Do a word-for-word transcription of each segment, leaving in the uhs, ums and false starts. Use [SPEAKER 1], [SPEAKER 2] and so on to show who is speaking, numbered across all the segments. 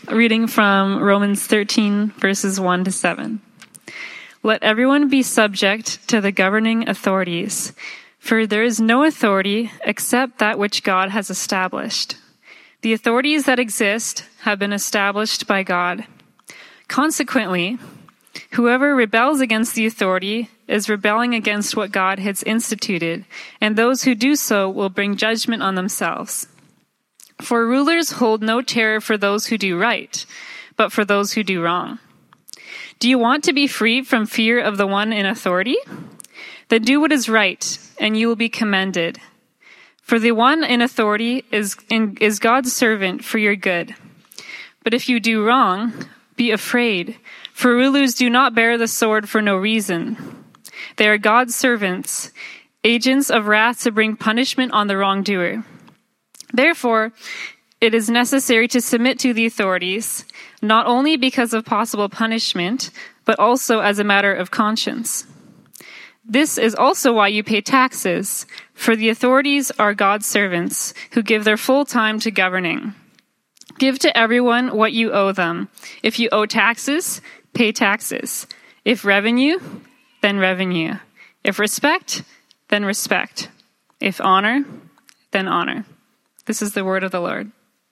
[SPEAKER 1] reading from Romans thirteen, verses one to seven. Let everyone be subject to the governing authorities, for there is no authority except that which God has established. The authorities that exist have been established by God. Consequently, whoever rebels against the authority is rebelling against what God has instituted, and those who do so will bring judgment on themselves. For rulers hold no terror for those who do right, but for those who do wrong. Do you want to be free from fear of the one in authority? Then do what is right, and you will be commended. For the one in authority is, in, is God's servant for your good. But if you do wrong, be afraid, for rulers do not bear the sword for no reason. They are God's servants, agents of wrath to bring punishment on the wrongdoer. Therefore, it is necessary to submit to the authorities, not only because of possible punishment, but also as a matter of conscience. This is also why you pay taxes, for the authorities are God's servants who give their full time to governing. Give to everyone what you owe them. If you owe taxes, pay taxes. If revenue, then revenue. If respect, then respect. If honor, then honor. This is the word of the Lord.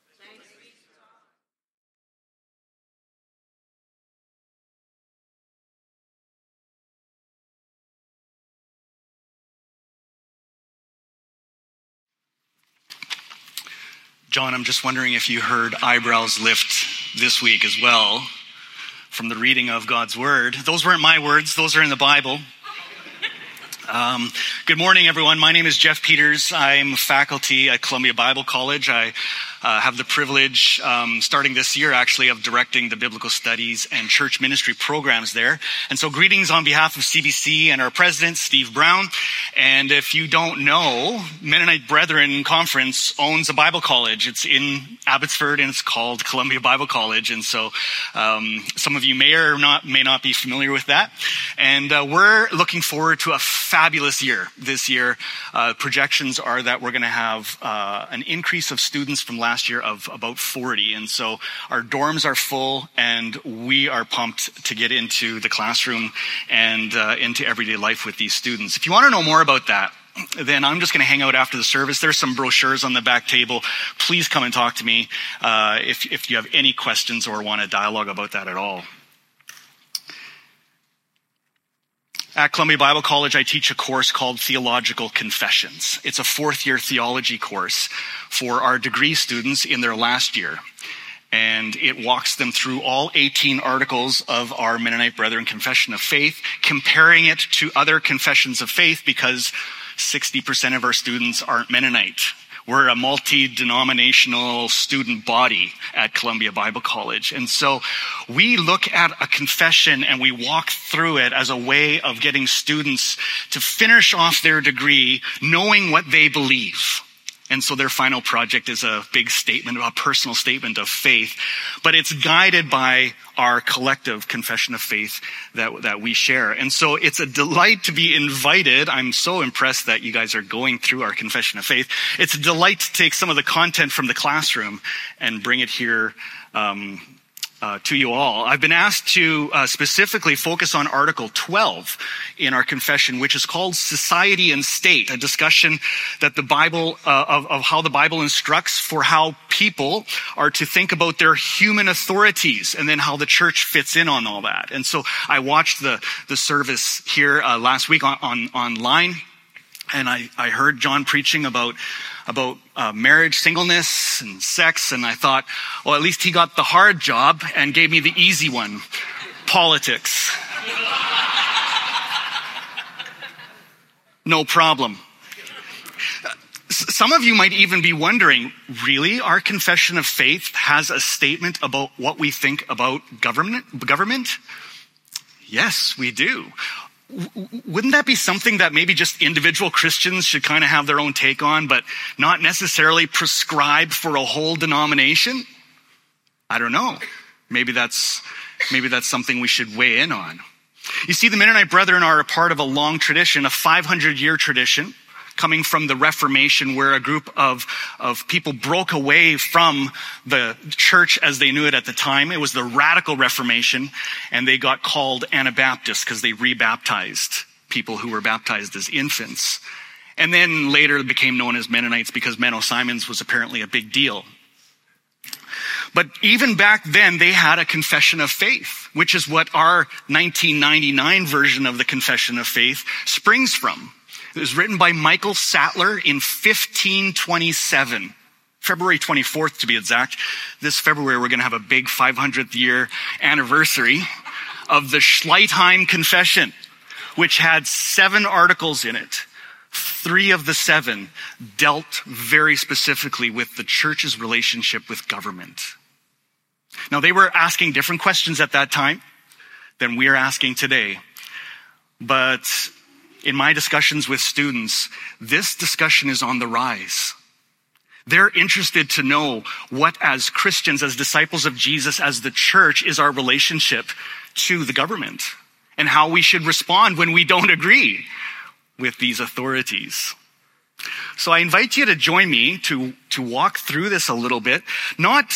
[SPEAKER 2] John, I'm just wondering if you heard eyebrows lift this week as well from the reading of God's word. Those weren't my words. Those are in the Bible. Um, good morning, everyone. My name is Jeff Peters. I'm faculty at Columbia Bible College. I uh, have the privilege, um, starting this year actually, of directing the biblical studies and church ministry programs there. And so greetings on behalf of C B C and our president, Steve Brown. And if you don't know, Mennonite Brethren Conference owns a Bible college. It's in Abbotsford and it's called Columbia Bible College. And so um, some of you may or not may not be familiar with that. And uh, we're looking forward to a fabulous year this year. Uh, projections are that we're going to have uh, an increase of students from last year of about forty. And so our dorms are full and we are pumped to get into the classroom and uh, into everyday life with these students. If you want to know more about that, then I'm just going to hang out after the service. There's some brochures on the back table. Please come and talk to me uh, if, if you have any questions or want to dialogue about that at all. At Columbia Bible College, I teach a course called Theological Confessions. It's a fourth-year theology course for our degree students in their last year. And it walks them through all eighteen articles of our Mennonite Brethren Confession of Faith, comparing it to other confessions of faith because sixty percent of our students aren't Mennonite. We're a multi-denominational student body at Columbia Bible College. And so we look at a confession and we walk through it as a way of getting students to finish off their degree knowing what they believe. And so their final project is a big statement, a personal statement of faith, but it's guided by our collective confession of faith that, that we share. And so it's a delight to be invited. I'm so impressed that you guys are going through our confession of faith. It's a delight to take some of the content from the classroom and bring it here, um, Uh, to you all. I've been asked to uh, specifically focus on Article twelve in our confession, which is called Society and State, a discussion that the Bible, uh, of, of how the Bible instructs for how people are to think about their human authorities and then how the church fits in on all that. And so I watched the, the service here uh, last week on, on online, and I, I heard John preaching about about uh, marriage, singleness, and sex, and I thought, well, at least he got the hard job and gave me the easy one, politics. No problem. Some of you might even be wondering, really, our confession of faith has a statement about what we think about government? Government? Yes, we do. Wouldn't that be something that maybe just individual Christians should kind of have their own take on, but not necessarily prescribe for a whole denomination? I don't know. Maybe that's, maybe that's something we should weigh in on. You see, the Mennonite Brethren are a part of a long tradition, a five hundred year tradition coming from the Reformation, where a group of, of people broke away from the church as they knew it at the time. It was the Radical Reformation, and they got called Anabaptists because they rebaptized people who were baptized as infants. And then later became known as Mennonites because Menno Simons was apparently a big deal. But even back then, they had a confession of faith, which is what our nineteen ninety-nine version of the Confession of Faith springs from. It was written by Michael Sattler in fifteen twenty-seven, February twenty-fourth to be exact. This February, we're going to have a big five hundredth year anniversary of the Schleitheim Confession, which had seven articles in it. Three of the seven dealt very specifically with the church's relationship with government. Now, they were asking different questions at that time than we are asking today. But in my discussions with students, this discussion is on the rise. They're interested to know what, as Christians, as disciples of Jesus, as the church, is our relationship to the government and how we should respond when we don't agree with these authorities. So I invite you to join me to, to walk through this a little bit. Not,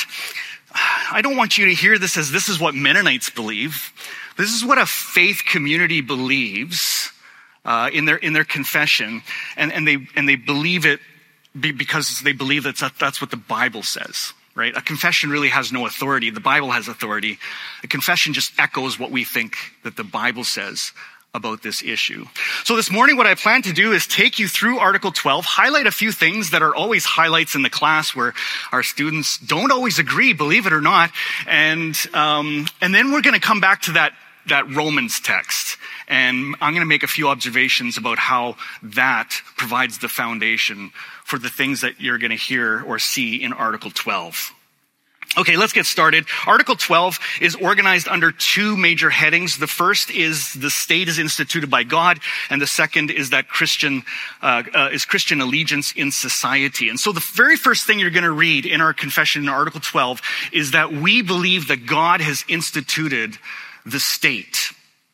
[SPEAKER 2] I don't want you to hear this as this is what Mennonites believe. This is what a faith community believes uh, in their in their confession, and, and they and they believe it because they believe that that's, that's what the Bible says. Right? A confession really has no authority. The Bible has authority. A confession just echoes what we think that the Bible says about this issue. So this morning, what I plan to do is take you through Article twelve, highlight a few things that are always highlights in the class where our students don't always agree, believe it or not. And, um, and then we're going to come back to that, that Romans text. And I'm going to make a few observations about how that provides the foundation for the things that you're going to hear or see in Article twelve. Okay, let's get started. Article twelve is organized under two major headings. The first is the state is instituted by God, and the second is that Christian uh, uh, is Christian allegiance in society. And so the very first thing you're going to read in our confession in Article twelve is that we believe that God has instituted the state.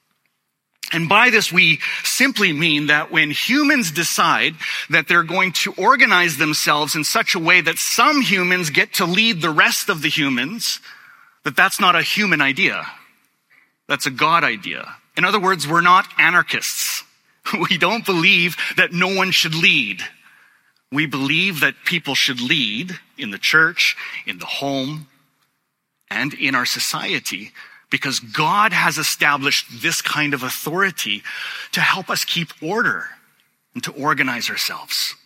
[SPEAKER 2] And by this, we simply mean that when humans decide that they're going to organize themselves in such a way that some humans get to lead the rest of the humans, that that's not a human idea. That's a God idea. In other words, we're not anarchists. We don't believe that no one should lead. We believe that people should lead in the church, in the home, and in our society, because God has established this kind of authority to help us keep order and to organize ourselves.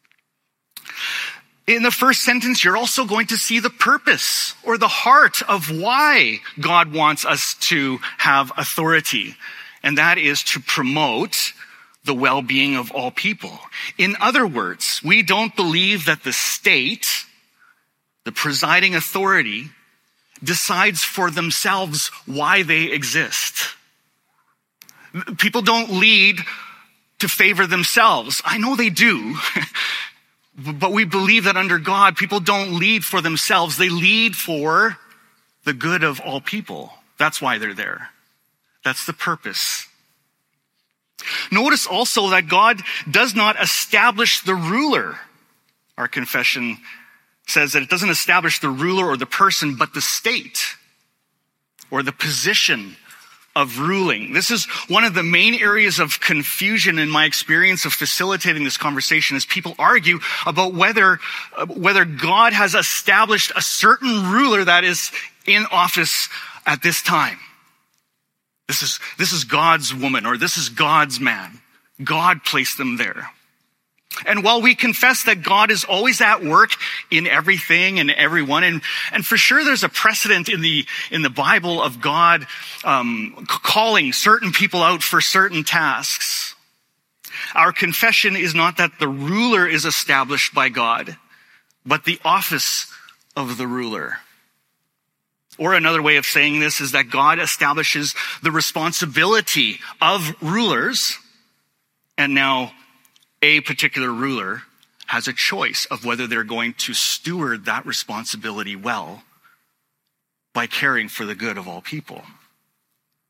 [SPEAKER 2] In the first sentence, you're also going to see the purpose or the heart of why God wants us to have authority, and that is to promote the well-being of all people. In other words, we don't believe that the state, the presiding authority, decides for themselves why they exist. People don't lead to favor themselves. I know they do, but we believe that under God, people don't lead for themselves. They lead for the good of all people. That's why they're there. That's the purpose. Notice also that God does not establish the ruler. Our confession says that it doesn't establish the ruler or the person, but the state or the position of ruling. This is one of the main areas of confusion in my experience of facilitating this conversation, as people argue about whether, uh, whether God has established a certain ruler that is in office at this time. This is, this is God's woman, or this is God's man. God placed them there. And while we confess that God is always at work in everything and everyone, and, and for sure there's a precedent in the, in the Bible of God um, calling certain people out for certain tasks, our confession is not that the ruler is established by God, but the office of the ruler. Or another way of saying this is that God establishes the responsibility of rulers, and now a particular ruler has a choice of whether they're going to steward that responsibility well by caring for the good of all people.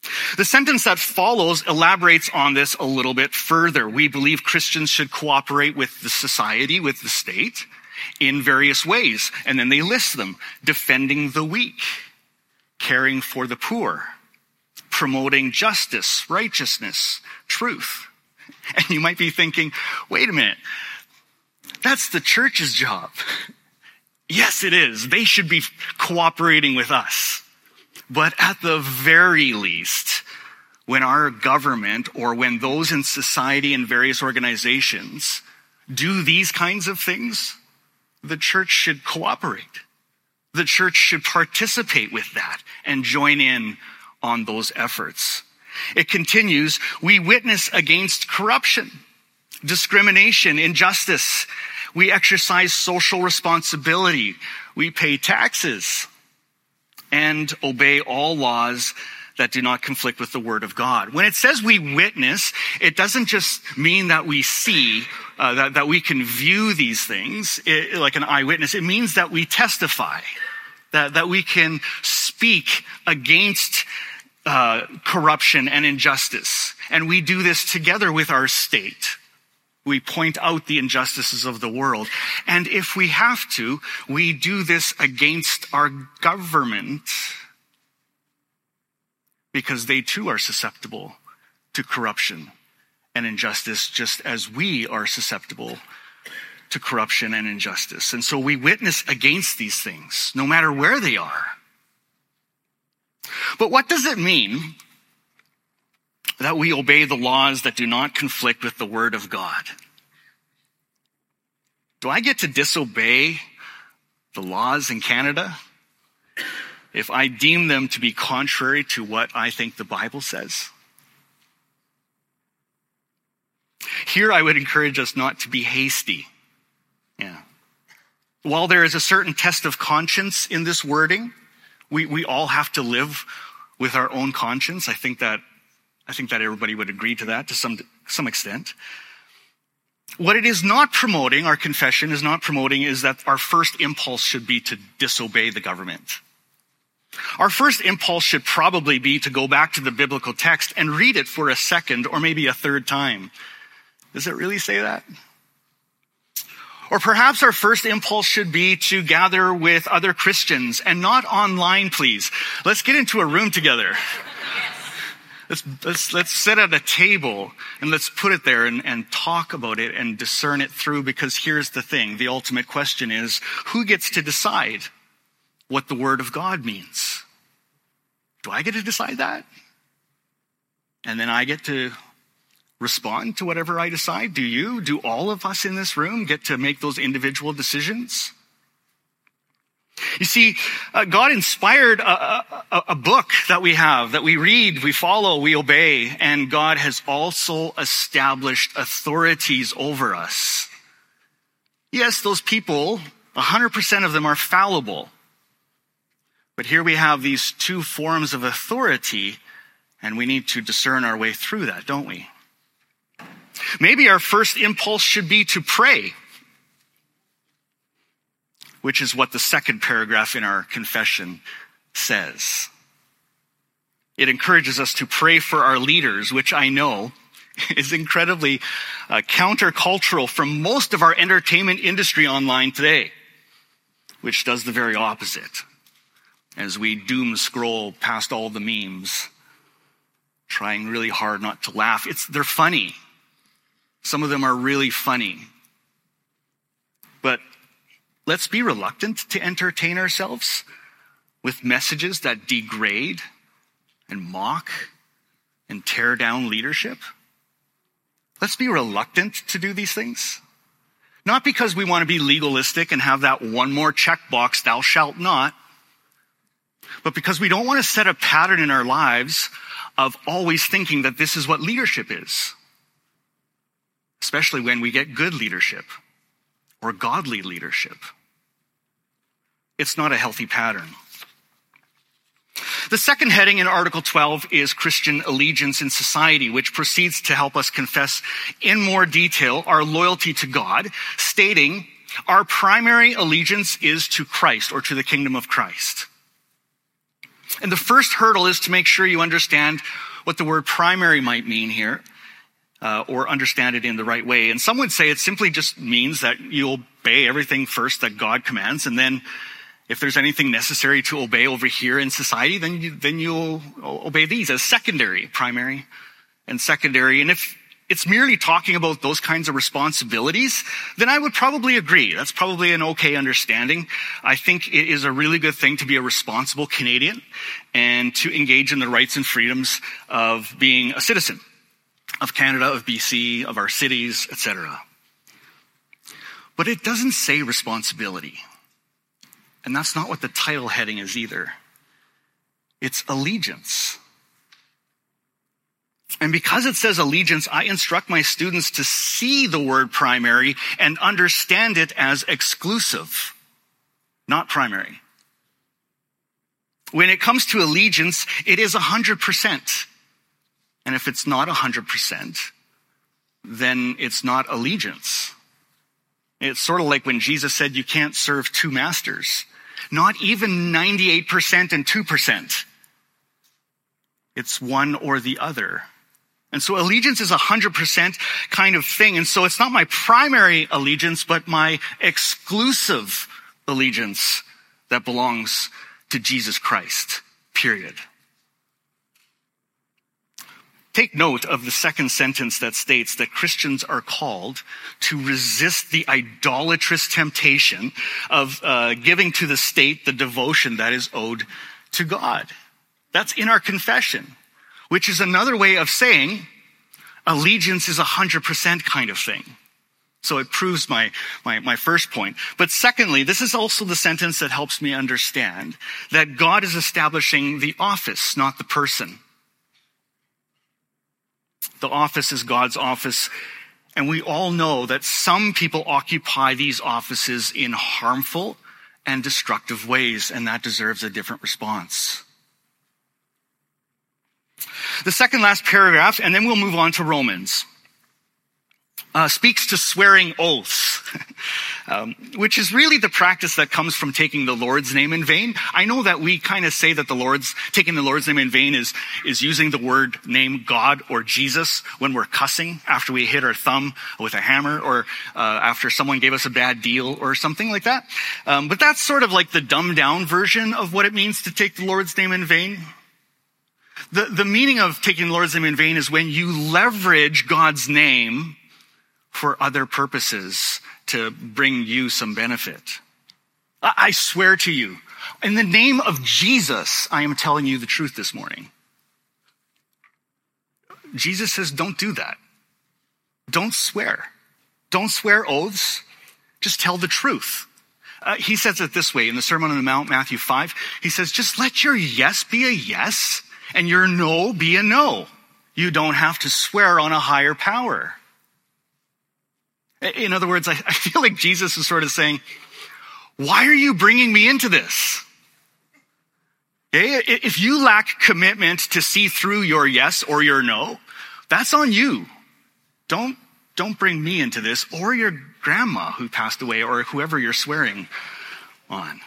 [SPEAKER 2] The sentence that follows elaborates on this a little bit further. We believe Christians should cooperate with the society, with the state, in various ways. And then they list them: defending the weak, caring for the poor, promoting justice, righteousness, truth. And you might be thinking, wait a minute, that's the church's job. Yes, it is. They should be cooperating with us. But at the very least, when our government or when those in society and various organizations do these kinds of things, the church should cooperate. The church should participate with that and join in on those efforts. It continues, we witness against corruption, discrimination, injustice. We exercise social responsibility. We pay taxes and obey all laws that do not conflict with the word of God. When it says we witness, it doesn't just mean that we see, uh, that, that we can view these things it, like an eyewitness. It means that we testify, that, that we can speak against uh, corruption and injustice. And we do this together with our state. We point out the injustices of the world. And if we have to, we do this against our government because they too are susceptible to corruption and injustice, just as we are susceptible to corruption and injustice. And so we witness against these things, no matter where they are. But what does it mean that we obey the laws that do not conflict with the word of God? Do I get to disobey the laws in Canada if I deem them to be contrary to what I think the Bible says? Here I would encourage us not to be hasty. Yeah. While there is a certain test of conscience in this wording, we, we all have to live with our own conscience. I think that I think that everybody would agree to that to some, some extent. What it is not promoting, our confession is not promoting, is that our first impulse should be to disobey the government. Our first impulse should probably be to go back to the biblical text and read it for a second or maybe a third time. Does it really say that? Or perhaps our first impulse should be to gather with other Christians, and not online, please. Let's get into a room together. Let's, let's, let's sit at a table and let's put it there and, and talk about it and discern it through, because here's the thing. The ultimate question is, who gets to decide what the word of God means? Do I get to decide that? And then I get to respond to whatever I decide? Do you? Do all of us in this room get to make those individual decisions? You see, uh, God inspired a, a, a book that we have, that we read, we follow, we obey, and God has also established authorities over us. Yes, those people, one hundred percent of them are fallible. But here we have these two forms of authority, and we need to discern our way through that, don't we? Maybe our first impulse should be to pray, which is what the second paragraph in our confession says. It encourages us to pray for our leaders, which I know is incredibly uh, countercultural from most of our entertainment industry online today, which does the very opposite. As we doom scroll past all the memes, trying really hard not to laugh. It's, they're funny. Some of them are really funny. But let's be reluctant to entertain ourselves with messages that degrade and mock and tear down leadership. Let's be reluctant to do these things. Not because we want to be legalistic and have that one more checkbox, thou shalt not, but because we don't want to set a pattern in our lives of always thinking that this is what leadership is. Especially when we get good leadership or godly leadership. It's not a healthy pattern. The second heading in Article twelve is Christian allegiance in society, which proceeds to help us confess in more detail our loyalty to God, stating our primary allegiance is to Christ, or to the kingdom of Christ. And the first hurdle is to make sure you understand what the word primary might mean here, uh, or understand it in the right way. And some would say it simply just means that you obey everything first that God commands, and then if there's anything necessary to obey over here in society, then you, then you'll obey these as secondary, primary and secondary. And if it's merely talking about those kinds of responsibilities, then I would probably agree. That's probably an okay understanding. I think it is a really good thing to be a responsible Canadian and to engage in the rights and freedoms of being a citizen of Canada, of B C, of our cities, et cetera. But it doesn't say responsibility. And that's not what the title heading is either. It's allegiance. And because it says allegiance, I instruct my students to see the word primary and understand it as exclusive, not primary. When it comes to allegiance, it is one hundred percent. And if it's not one hundred percent, then it's not allegiance. It's sort of like when Jesus said you can't serve two masters. Not even ninety-eight percent and two percent. It's one or the other. And so allegiance is a one hundred percent kind of thing. And so it's not my primary allegiance, but my exclusive allegiance that belongs to Jesus Christ, period. Take note of the second sentence that states that Christians are called to resist the idolatrous temptation of uh, giving to the state the devotion that is owed to God. That's in our confession, which is another way of saying allegiance is a one hundred percent kind of thing. So it proves my, my, my first point. But secondly, this is also the sentence that helps me understand that God is establishing the office, not the person. The office is God's office, and we all know that some people occupy these offices in harmful and destructive ways, and that deserves a different response. The second last paragraph, and then we'll move on to Romans, uh, speaks to swearing oaths, um, which is really the practice that comes from taking the Lord's name in vain. I know that we kind of say that the Lord's, taking the Lord's name in vain is, is using the word name God or Jesus when we're cussing after we hit our thumb with a hammer, or uh, after someone gave us a bad deal or something like that. Um, but that's sort of like the dumbed down version of what it means to take the Lord's name in vain. The, the meaning of taking the Lord's name in vain is when you leverage God's name for other purposes to bring you some benefit. I, I swear to you, in the name of Jesus, I am telling you the truth this morning. Jesus says, don't do that. Don't swear. Don't swear oaths. Just tell the truth. Uh, he says it this way in the Sermon on the Mount, Matthew five. He says, just let your yes be a yes and your no be a no. You don't have to swear on a higher power. In other words, I, I feel like Jesus is sort of saying, why are you bringing me into this? Okay? If you lack commitment to see through your yes or your no, that's on you. Don't, don't bring me into this, or your grandma who passed away, or whoever you're swearing on.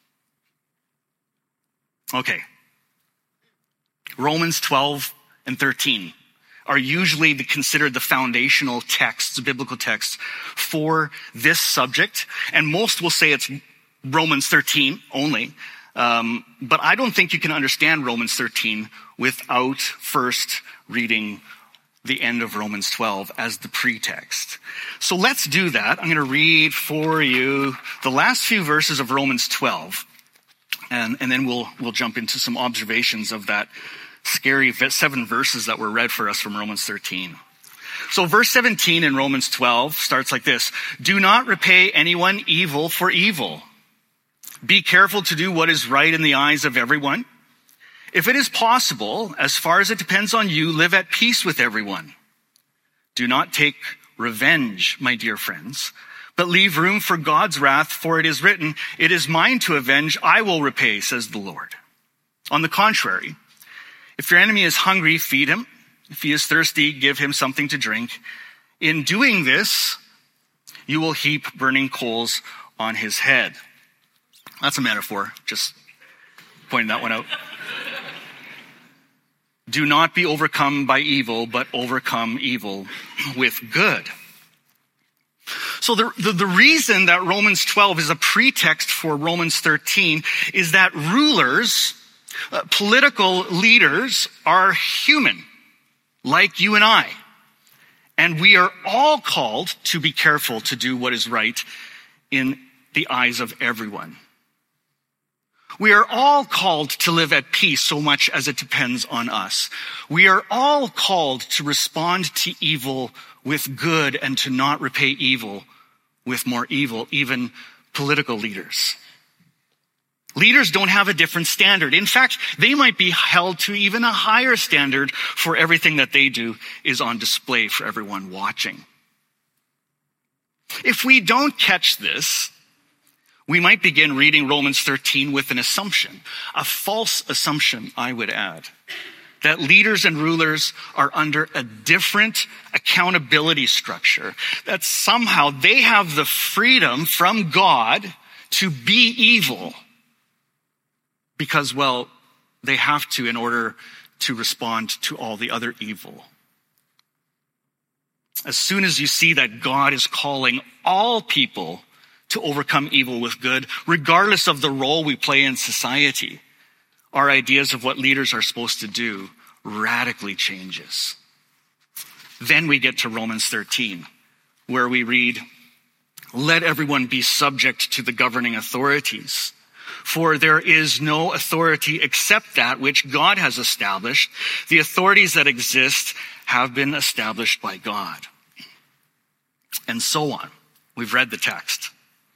[SPEAKER 2] Okay. Romans twelve and thirteen are usually the, considered the foundational texts, biblical texts for this subject. And most will say it's Romans thirteen only. Um, but I don't think you can understand Romans thirteen without first reading the end of Romans twelve as the pretext. So let's do that. I'm going to read for you the last few verses of Romans twelve. And, and then we'll, we'll jump into some observations of that scary seven verses that were read for us from Romans thirteen. So verse seventeen in Romans twelve starts like this. Do not repay anyone evil for evil. Be careful to do what is right in the eyes of everyone. If it is possible, as far as it depends on you, live at peace with everyone. Do not take revenge, my dear friends, but leave room for God's wrath, for it is written, it is mine to avenge, I will repay, says the Lord. On the contrary, if your enemy is hungry, feed him. If he is thirsty, give him something to drink. In doing this, you will heap burning coals on his head. That's a metaphor, just pointing that one out. do not be overcome by evil, but overcome evil with good. So the, the, the reason that Romans twelve is a pretext for Romans thirteen is that rulers, uh, political leaders are human, like you and I. And we are all called to be careful to do what is right in the eyes of everyone. We are all called to live at peace so much as it depends on us. We are all called to respond to evil with good and to not repay evil with more evil, even political leaders. Leaders don't have a different standard. In fact, they might be held to even a higher standard, for everything that they do is on display for everyone watching. If we don't catch this, we might begin reading Romans thirteen with an assumption, a false assumption, I would add, that leaders and rulers are under a different accountability structure, that somehow they have the freedom from God to be evil because, well, they have to in order to respond to all the other evil. As soon as you see that God is calling all people to overcome evil with good, regardless of the role we play in society, our ideas of what leaders are supposed to do radically changes. Then we get to Romans thirteen, where we read, "Let everyone be subject to the governing authorities, for there is no authority except that which God has established. The authorities that exist have been established by God." And so on. We've read the text.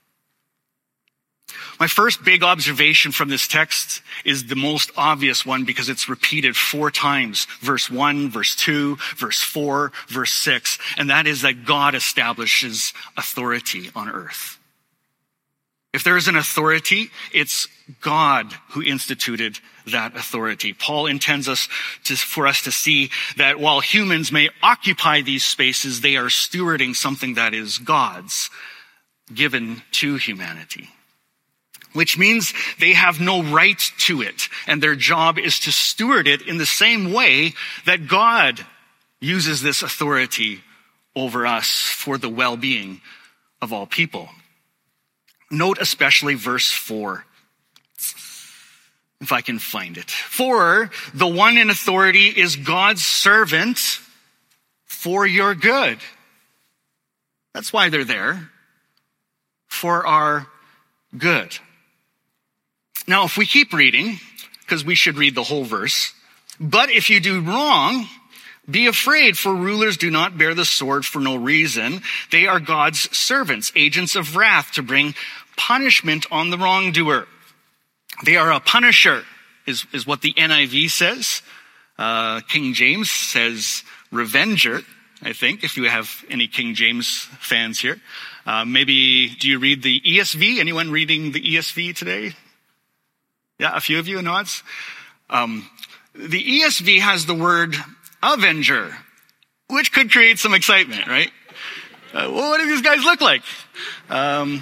[SPEAKER 2] My first big observation from this text is the most obvious one because it's repeated four times. Verse one, verse two, verse four, verse six. And that is that God establishes authority on earth. If there is an authority, it's God who instituted that authority. Paul intends us to, for us to see that while humans may occupy these spaces, they are stewarding something that is God's, given to humanity. Which means they have no right to it, and their job is to steward it in the same way that God uses this authority over us for the well-being of all people. Note especially verse four, if I can find it. "For the one in authority is God's servant for your good." That's why they're there, for our good. Now, if we keep reading, because we should read the whole verse, "But if you do wrong, be afraid, for rulers do not bear the sword for no reason. They are God's servants, agents of wrath to bring punishment on the wrongdoer." They are a punisher, is, is what the N I V says. Uh, King James says revenger, I think, if you have any King James fans here. Uh, maybe, do you read the E S V? Anyone reading the E S V today? Yeah, a few of you nods. Um, the E S V has the word avenger, which could create some excitement, right? Uh, well, what do these guys look like? Um,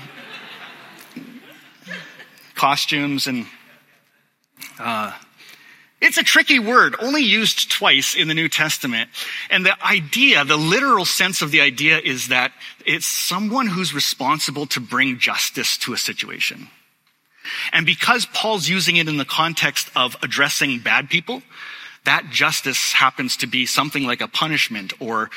[SPEAKER 2] costumes and, uh, it's a tricky word, only used twice in the New Testament. And the idea, the literal sense of the idea is that it's someone who's responsible to bring justice to a situation. And because Paul's using it in the context of addressing bad people, that justice happens to be something like a punishment or,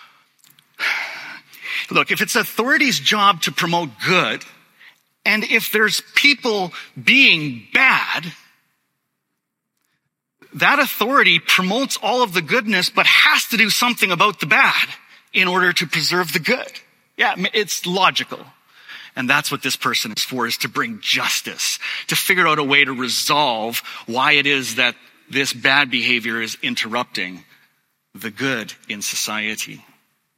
[SPEAKER 2] look, if it's authority's job to promote good, and if there's people being bad, that authority promotes all of the goodness, but has to do something about the bad in order to preserve the good. Yeah, it's logical. And that's what this person is for, is to bring justice, to figure out a way to resolve why it is that this bad behavior is interrupting the good in society.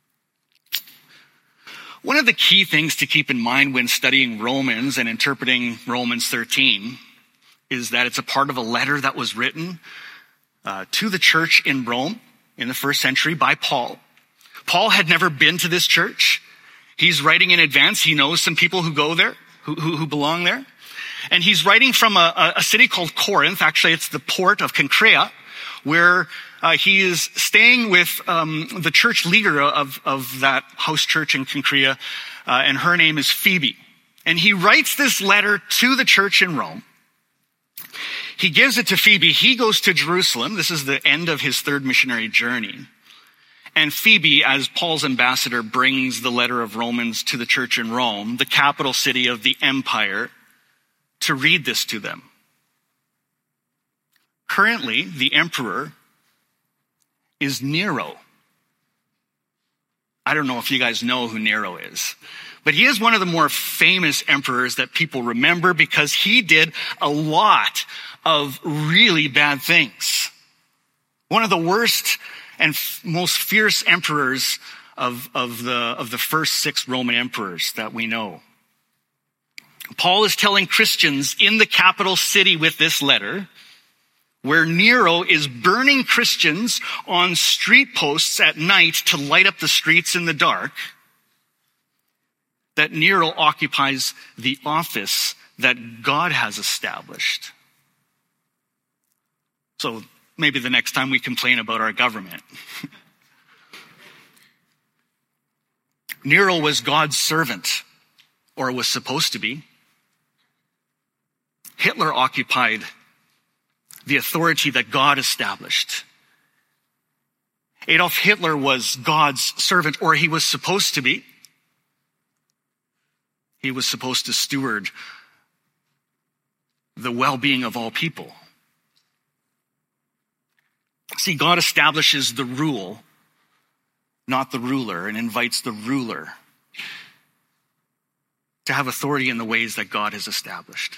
[SPEAKER 2] One of the key things to keep in mind when studying Romans and interpreting Romans thirteen is that it's a part of a letter that was written uh, to the church in Rome in the first century by Paul. Paul had never been to this church. He's writing in advance. He knows some people who go there, who, who, who belong there. And he's writing from a, a city called Corinth. Actually, it's the port of Cenchrea. where uh, he is staying with um, the church leader of, of that house church in Cenchrea, uh, and her name is Phoebe. And he writes this letter to the church in Rome. He gives it to Phoebe. He goes to Jerusalem. This is the end of his third missionary journey. And Phoebe, as Paul's ambassador, brings the letter of Romans to the church in Rome, the capital city of the empire, to read this to them. Currently, the emperor is Nero. I don't know if you guys know who Nero is, but he is one of the more famous emperors that people remember because he did a lot of really bad things. One of the worst and f- most fierce emperors of, of, the, of the first six Roman emperors that we know. Paul is telling Christians in the capital city with this letter, where Nero is burning Christians on street posts at night to light up the streets in the dark, that Nero occupies the office that God has established. So maybe the next time we complain about our government. Nero was God's servant, or was supposed to be. Hitler occupied the authority that God established. Adolf Hitler was God's servant, or he was supposed to be. He was supposed to steward the well-being of all people. See, God establishes the rule, not the ruler, and invites the ruler to have authority in the ways that God has established.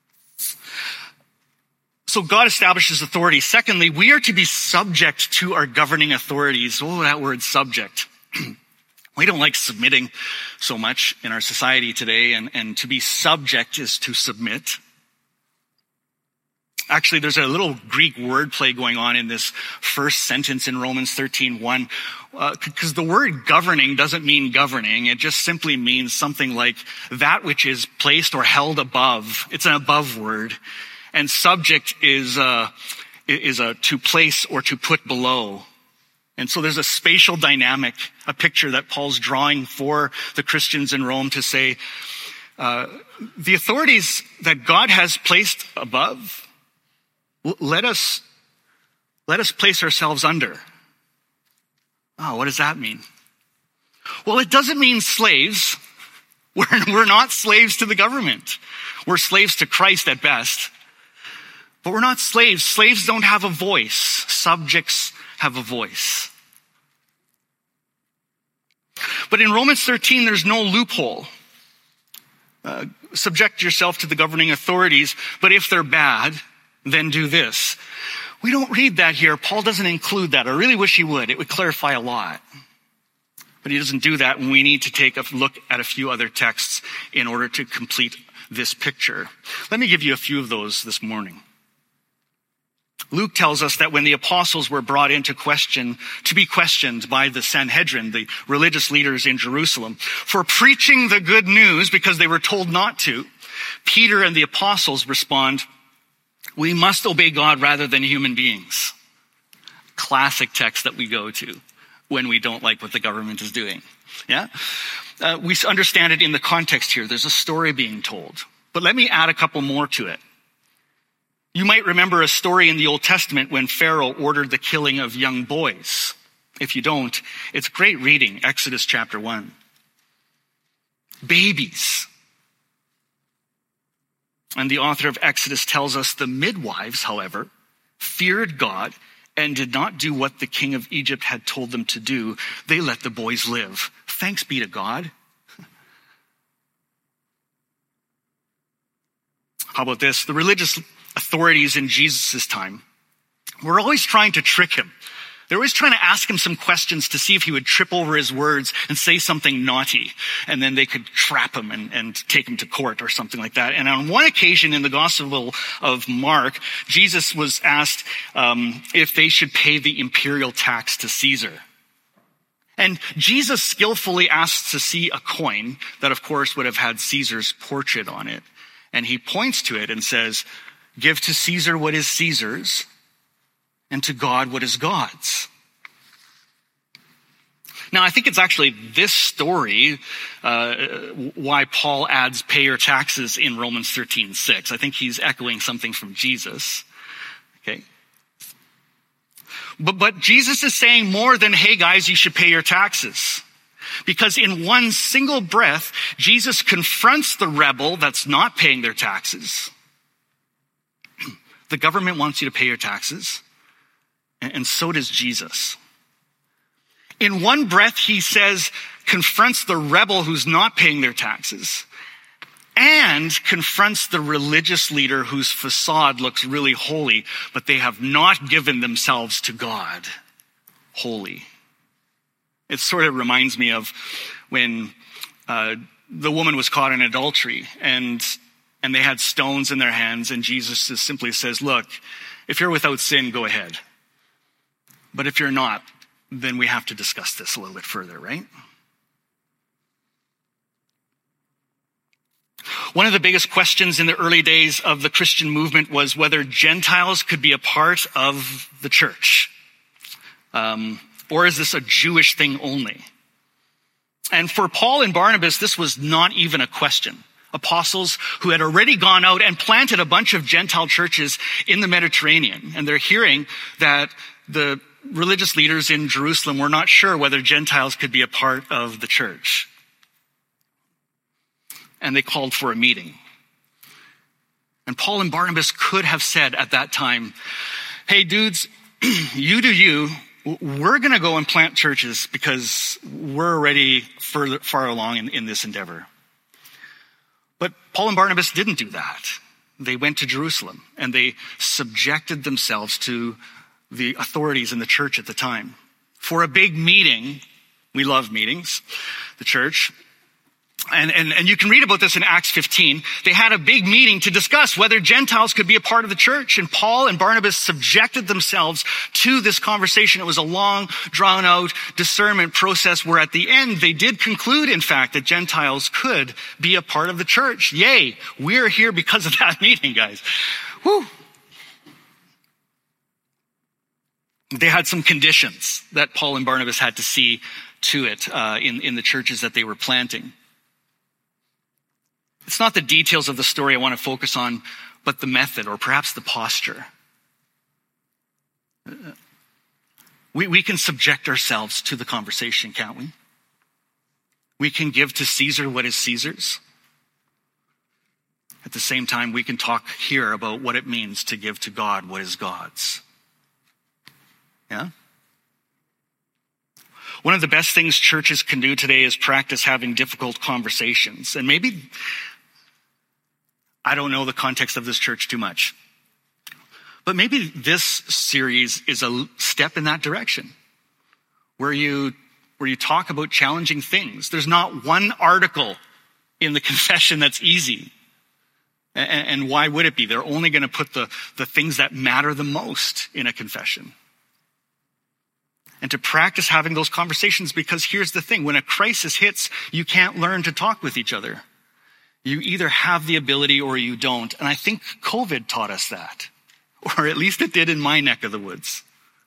[SPEAKER 2] So God establishes authority. Secondly, we are to be subject to our governing authorities. Oh, that word subject. We don't like submitting so much in our society today, and, and to be subject is to submit. Actually, there's a little Greek wordplay going on in this first sentence in Romans thirteen one, because uh, the word governing doesn't mean governing. It just simply means something like that which is placed or held above. It's an above word. And subject is uh, is a to place or to put below. And so there's a spatial dynamic, a picture that Paul's drawing for the Christians in Rome to say, uh, the authorities that God has placed above, let us, let us place ourselves under. Oh, what does that mean? Well, it doesn't mean slaves. We're, we're not slaves to the government. We're slaves to Christ at best. But we're not slaves. Slaves don't have a voice. Subjects have a voice. But in Romans thirteen, there's no loophole. Uh, subject yourself to the governing authorities, but if they're bad, then do this. We don't read that here. Paul doesn't include that. I really wish he would. It would clarify a lot. But he doesn't do that, and we need to take a look at a few other texts in order to complete this picture. Let me give you a few of those this morning. Luke tells us that when the apostles were brought into question, to be questioned by the Sanhedrin, the religious leaders in Jerusalem, for preaching the good news because they were told not to, Peter and the apostles respond, "We must obey God rather than human beings." Classic text that we go to when we don't like what the government is doing. Yeah? Uh, we understand it in the context here. There's a story being told. But let me add a couple more to it. You might remember a story in the Old Testament when Pharaoh ordered the killing of young boys. If you don't, it's great reading, Exodus chapter one. Babies. And the author of Exodus tells us the midwives, however, feared God and did not do what the king of Egypt had told them to do. They let the boys live. Thanks be to God. How about this? The religious authorities in Jesus' time were always trying to trick him. They're always trying to ask him some questions to see if he would trip over his words and say something naughty. And then they could trap him and, and take him to court or something like that. And on one occasion in the Gospel of Mark, Jesus was asked um, if they should pay the imperial tax to Caesar. And Jesus skillfully asks to see a coin that, of course, would have had Caesar's portrait on it. And he points to it and says, "Give to Caesar what is Caesar's, and to God what is God's. Now, I think it's actually this story uh, why Paul adds pay your taxes in Romans thirteen six. I think he's echoing something from Jesus. Okay. But, but Jesus is saying more than, hey guys, you should pay your taxes. Because in one single breath, Jesus confronts the rebel that's not paying their taxes. The government wants you to pay your taxes, and so does Jesus. In one breath, he says, confronts the rebel who's not paying their taxes, and confronts the religious leader whose facade looks really holy, but they have not given themselves to God holy. It sort of reminds me of when uh, the woman was caught in adultery, and and they had stones in their hands, and Jesus just simply says, look, if you're without sin, go ahead. But if you're not, then we have to discuss this a little bit further, right? One of the biggest questions in the early days of the Christian movement was whether Gentiles could be a part of the church. Um, or is this a Jewish thing only? And for Paul and Barnabas, this was not even a question. Apostles who had already gone out and planted a bunch of Gentile churches in the Mediterranean. And they're hearing that the religious leaders in Jerusalem were not sure whether Gentiles could be a part of the church. And they called for a meeting. And Paul and Barnabas could have said at that time, hey dudes, you do you. We're going to go and plant churches because we're already further, far along in, in this endeavor. But Paul and Barnabas didn't do that. They went to Jerusalem and they subjected themselves to the authorities in the church at the time. For a big meeting, we love meetings, the church, and, and, and you can read about this in Acts fifteen. They had a big meeting to discuss whether Gentiles could be a part of the church, and Paul and Barnabas subjected themselves to this conversation. It was a long, drawn-out discernment process where at the end they did conclude, in fact, that Gentiles could be a part of the church. Yay, we're here because of that meeting, guys. Whew. They had some conditions that Paul and Barnabas had to see to it uh, in, in the churches that they were planting. It's not the details of the story I want to focus on, but the method, or perhaps the posture. We, we can subject ourselves to the conversation, can't we? We can give to Caesar what is Caesar's. At the same time, we can talk here about what it means to give to God what is God's. Yeah? One of the best things churches can do today is practice having difficult conversations. And maybe, I don't know the context of this church too much, but maybe this series is a step in that direction where you, where you talk about challenging things. There's not one article in the confession that's easy. And, and why would it be? They're only going to put the, the things that matter the most in a confession. And to practice having those conversations, because here's the thing, when a crisis hits, you can't learn to talk with each other. You either have the ability or you don't. And I think COVID taught us that, or at least it did in my neck of the woods.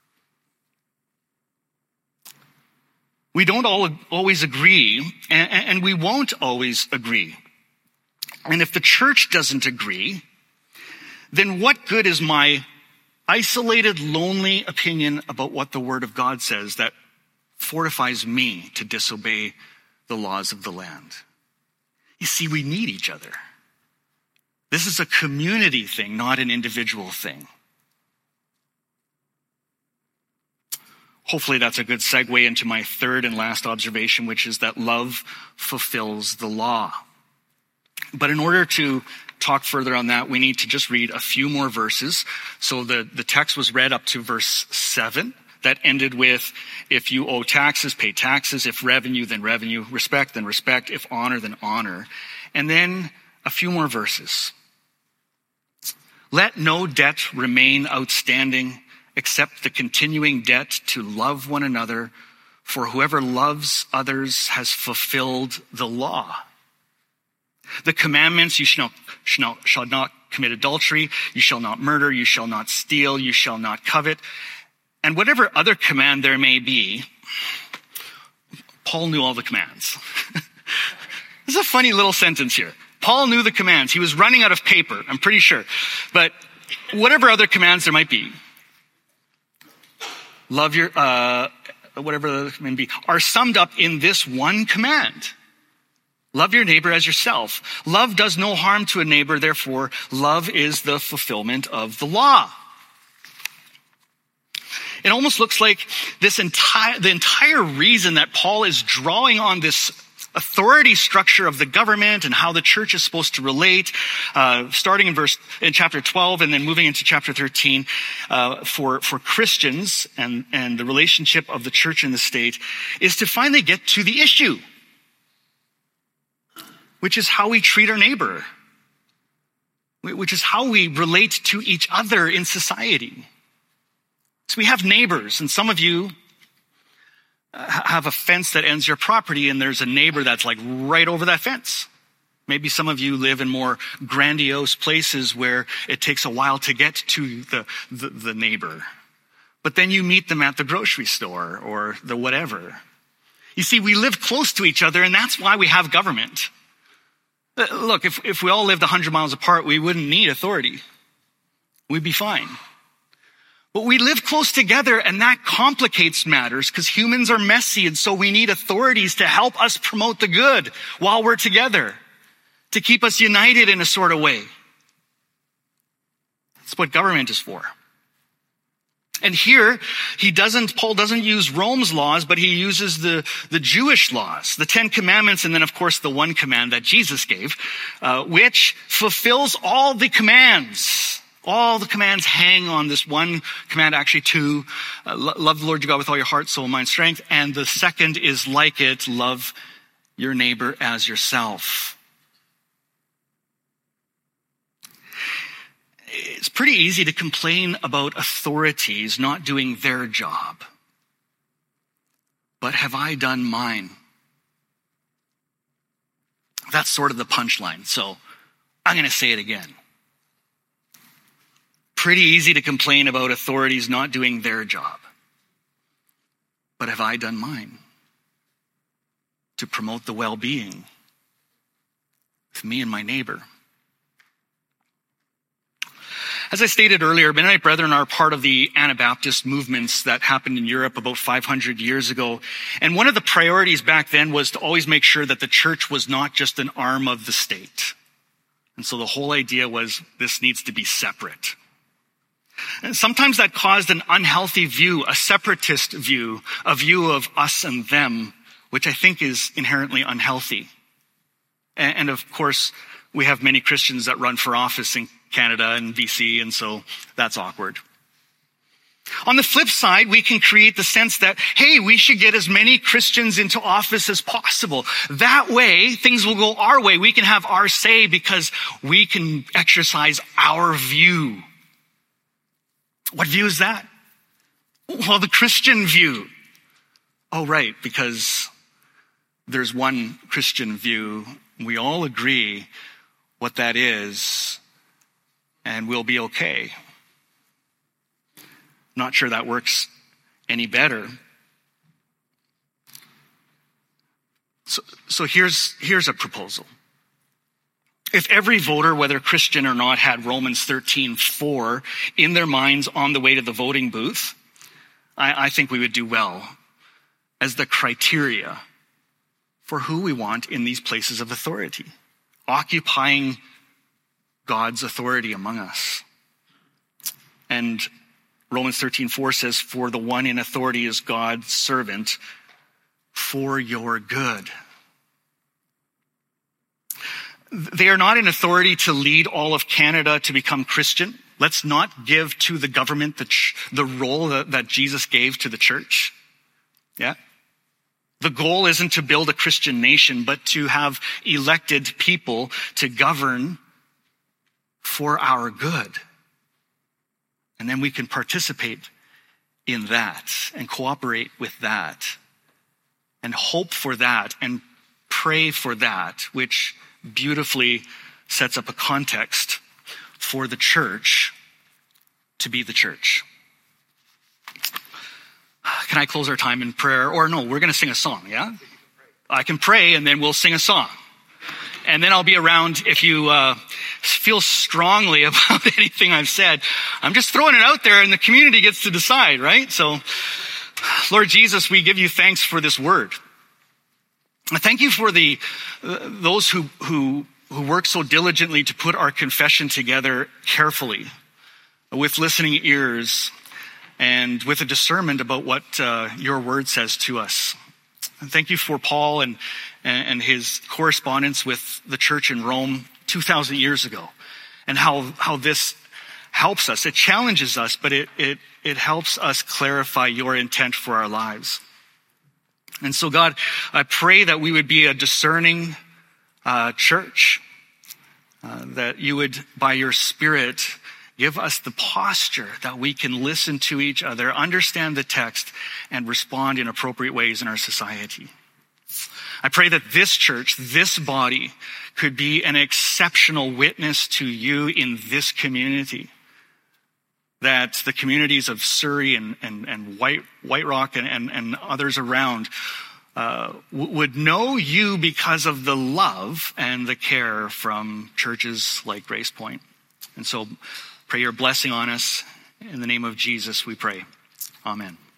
[SPEAKER 2] We don't all always agree, and, and we won't always agree. And if the church doesn't agree, then what good is my isolated, lonely opinion about what the Word of God says that fortifies me to disobey the laws of the land? You see, we need each other. This is a community thing, not an individual thing. Hopefully that's a good segue into my third and last observation, which is that love fulfills the law. But in order to talk further on that, we need to just read a few more verses. So the, the text was read up to verse seven. That ended with, if you owe taxes, pay taxes. If revenue, then revenue. Respect, then respect. If honor, then honor. And then a few more verses. Let no debt remain outstanding except the continuing debt to love one another, for whoever loves others has fulfilled the law. The commandments, you shall, shall, shall not commit adultery, you shall not murder, you shall not steal, you shall not covet, and whatever other command there may be, Paul knew all the commands. This is a funny little sentence here. Paul knew the commands. He was running out of paper, I'm pretty sure. But whatever other commands there might be, love your, uh, whatever the command be, are summed up in this one command. Love your neighbor as yourself. Love does no harm to a neighbor, therefore, love is the fulfillment of the law. It almost looks like this entire, the entire reason that Paul is drawing on this authority structure of the government and how the church is supposed to relate, uh, starting in verse, in chapter twelve and then moving into chapter thirteen, uh, for, for Christians and, and the relationship of the church and the state, is to finally get to the issue, which is how we treat our neighbor, which is how we relate to each other in society. So we have neighbors, and some of you have a fence that ends your property, and there's a neighbor that's like right over that fence. Maybe some of you live in more grandiose places where it takes a while to get to the, the, the neighbor. But then you meet them at the grocery store or the whatever. You see, we live close to each other, and that's why we have government. Look, if, if we all lived one hundred miles apart, we wouldn't need authority. We'd be fine. But we live close together, and that complicates matters because humans are messy, and so we need authorities to help us promote the good while we're together, to keep us united in a sort of way. That's what government is for. And here, he doesn't, Paul doesn't use Rome's laws, but he uses the, the Jewish laws, the Ten Commandments, and then of course the one command that Jesus gave, uh, which fulfills all the commands. All the commands hang on this one command, actually two. Uh, lo- love the Lord your God with all your heart, soul, mind, strength. And the second is like it, love your neighbor as yourself. It's pretty easy to complain about authorities not doing their job. But have I done mine? That's sort of the punchline. So I'm going to say it again. Pretty easy to complain about authorities not doing their job. But have I done mine to promote the well-being of me and my neighbor? As I stated earlier, Mennonite Brethren are part of the Anabaptist movements that happened in Europe about five hundred years ago. And one of the priorities back then was to always make sure that the church was not just an arm of the state. And so the whole idea was this needs to be separate. And sometimes that caused an unhealthy view, a separatist view, a view of us and them, which I think is inherently unhealthy. And of course, we have many Christians that run for office in Canada and B C, and so that's awkward. On the flip side, we can create the sense that, hey, we should get as many Christians into office as possible. That way, things will go our way. We can have our say because we can exercise our view. What view is that? Well, the Christian view. Oh, right, because there's one Christian view. We all agree what that is, and we'll be okay. Not sure that works any better. So, so here's, here's a proposal. If every voter, whether Christian or not, had Romans thirteen four in their minds on the way to the voting booth, I, I think we would do well as the criteria for who we want in these places of authority, occupying God's authority among us. And Romans thirteen four says, for the one in authority is God's servant for your good. They are not in authority to lead all of Canada to become Christian. Let's not give to the government the, ch- the role that, that Jesus gave to the church. Yeah. The goal isn't to build a Christian nation, but to have elected people to govern for our good. And then we can participate in that and cooperate with that and hope for that and pray for that, which beautifully sets up a context for the church to be the church. can I close our time in prayer? Or no, we're going to sing a song, yeah? I can pray and then we'll sing a song. And then I'll be around if you uh, feel strongly about anything I've said. I'm just throwing it out there and the community gets to decide, right? So, Lord Jesus, we give you thanks for this word. I thank you for the uh, those who, who, who work so diligently to put our confession together carefully, with listening ears and with a discernment about what uh, your word says to us. And thank you for Paul and, and his correspondence with the church in Rome two thousand years ago, and how, how this helps us. It challenges us, but it, it, it helps us clarify your intent for our lives. And so, God, I pray that we would be a discerning uh, church, uh, that you would, by your Spirit, give us the posture that we can listen to each other, understand the text, and respond in appropriate ways in our society. I pray that this church, this body, could be an exceptional witness to you in this community. That the communities of Surrey and, and, and White, White Rock and, and, and others around uh, w- would know you because of the love and the care from churches like Grace Point. And so pray your blessing on us. In the name of Jesus, we pray. Amen.